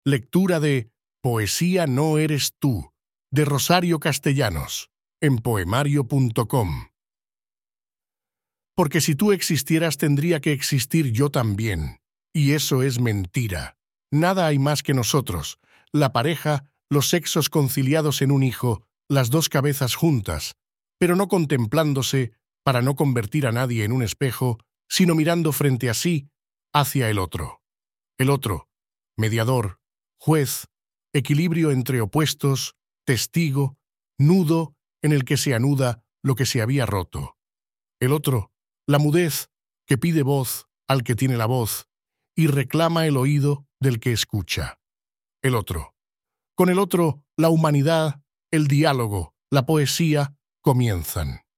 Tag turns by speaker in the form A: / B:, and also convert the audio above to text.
A: Lectura de Poesía no eres tú, de Rosario Castellanos, en poemario.com. Porque si tú existieras tendría que existir yo también, y eso es mentira. Nada hay más que nosotros, la pareja, los sexos conciliados en un hijo, las dos cabezas juntas, pero no contemplándose para no convertir a nadie en un espejo, sino mirando frente a sí, hacia el otro. El otro, mediador, juez, equilibrio entre opuestos, testigo, nudo en el que se anuda lo que se había roto. El otro, la mudez que pide voz al que tiene la voz y reclama el oído del que escucha. El otro. Con el otro, la humanidad, el diálogo, la poesía comienzan.